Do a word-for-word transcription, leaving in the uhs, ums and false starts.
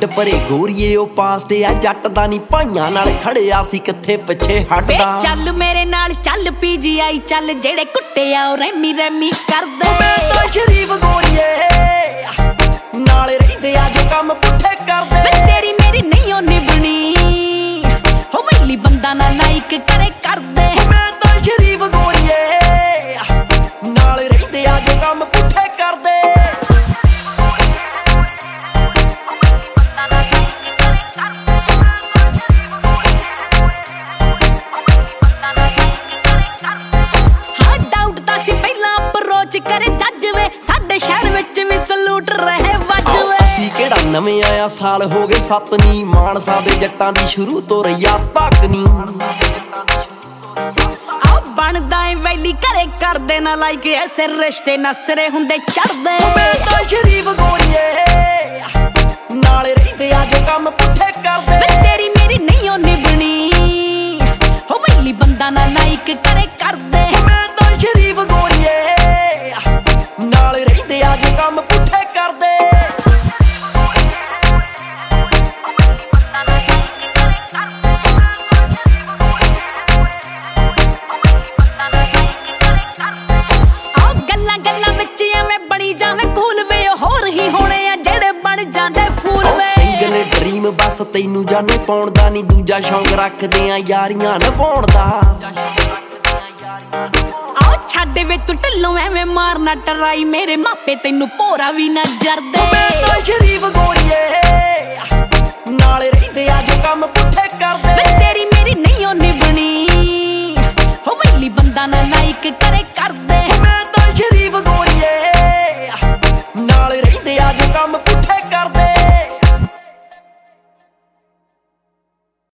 ਢਿੱਡ ਭਰੇ ਗੋਰੀਏ ਉਹ ਪਾਸਟ ਆ ਜੱਟ ਦਾ ਨੀ ਭਾਈਆਂ ਨਾਲ ਖੜਿਆ ਸੀ ਕਿੱਥੇ ਪਿੱਛੇ ਹਟਦਾ। ਚੱਲ ਮੇਰੇ ਨਾਲ ਚੱਲ ਪੀਜੀਆਈ ਚੱਲ ਜਿਹੜੇ ਕੁੱਟੇ ਆ ਉਹ ਰੈਮੀ ਰੈਮੀ ਕਰਦੇ। ਮੈਂ ਤਾਂ ਸ਼ਰੀਫ ਗੋਰੀਏ ਨਾਲੇ ਰਹਿੰਦੇ ਆ ਜੋ ਕੰਮ ਪੁੱਠੇ ਕਰਦੇ। ਵੇ ਤੇਰੀ ਮੇਰੀ ਨਹੀਂ ਉਹ ਨਿਭਣੀ ਹੋ ਵੈਲੀ ਬੰਦਾ ਨਾ ਲਾਈਕ ਕਰੇ ਕਰਦੇ। ਮੈਂ ਤਾਂ ਸ਼ਰੀਫ ਗੋਰੀਏ ਨਾਲੇ ਰਹਿੰਦੇ ਆ ਜੋ ਕੰਮ ਪੁੱਠੇ ਕਰਦੇ। ਹਾਂ ਡਾਊਟ ਤਾਂ ਸੀ ਪਹਿਲਾਂ ਅਪਰੋਚ ਕਰੇ ਜੱਜ ਵੇ ਸਾਡੇ ਸ਼ਹਿਰ ਵਿੱਚ ਵੀ ਸਲੂਟ ਰਹੇ ਵੱਜਵੇ। ਅਸੀਂ ਕਿਹੜਾ ਨਵੇਂ ਆਇਆ ਸਾਲ ਹੋ ਗਏ ਸੱਤ ਨੀ ਮਾਨਸਾ ਦੇ ਜੱਟਾਂ ਦੀ ਸ਼ੁਰੂ ਤੋਂ ਰਈਆ ਤੱਕ ਨੀ। ਆ ਬਣਦਾ ਏ ਵੈਲੀ ਘਰੇ ਕਰਦੇ ਨਾ ਲਾਈਕ ਐਸੇ ਰਿਸ਼ਤੇ ਨਸਰੇ ਹੁੰਦੇ ਚੜਦੇ। ਮੈਂ ਤਾਂ ਸ਼ਰੀਫ ਗੋਰੀਏ ਨਾਲੇ ਰਹਿੰਦੇ ਆ ਜੋ ਕੰਮ ਪੁੱਠੇ ਕਰਦੇ। ਵੇ ਤੇਰੀ ਮੇਰੀ ਨਹੀਂ ਉਹ ਨਿਭਣੀ ਹੋ ਵੈਲੀ ਬੰਦਾ ਨਾ ਲਾਈਕ ਕਰੇ ਕਰਦੇ। ਮੈਂ ਤਾਂ ਸ਼ਰੀਫ ਗੋਰੀਏ ਨਾਲੇ ਰਹਿੰਦੇ ਆ ਜੋ ਕੰਮ ਪੁੱਠੇ ਕਰਦੇ। ਆਹ ਗੱਲਾਂ ਗੱਲਾਂ ਵਿੱਚ ਐਵੇਂ ਬਣੀ ਜਾਵੇਂ ਕੂਲ ਵੇ ਹੋਰ ਹੀ ਹੋਣੇ ਆ ਜਿਹੜੇ ਬਣ ਜਾਂਦੇ ਫੂਲ ਵੇ। ਸਿੰਗਲ ਡ੍ਰੀਮ ਬਸ ਤੈਨੂੰ ਜਾਣੇ ਪਾਉਣ ਦਾ ਨੀ ਦੂਜਾ ਸ਼ੌਂਕ ਰੱਖਦੇ ਆ ਯਾਰੀਆਂ ਨਿਭਾਉਣ ਦਾ। ਆਹ ਛੱਡ ਵੇ ਤੂੰ ਢਿੱਲੋਂ ਐਵੇਂ ਮਾਰਨਾ ਟਰਾਈ ਮੇਰੇ ਮਾਪੇ ਤੈਨੂੰ ਭੋਰਾ ਵੀ ਨਾ ਜਰਦੇ। ਮੈਂ ਤਾਂ ਸ਼ਰੀਫ ਗੋਰੀਏ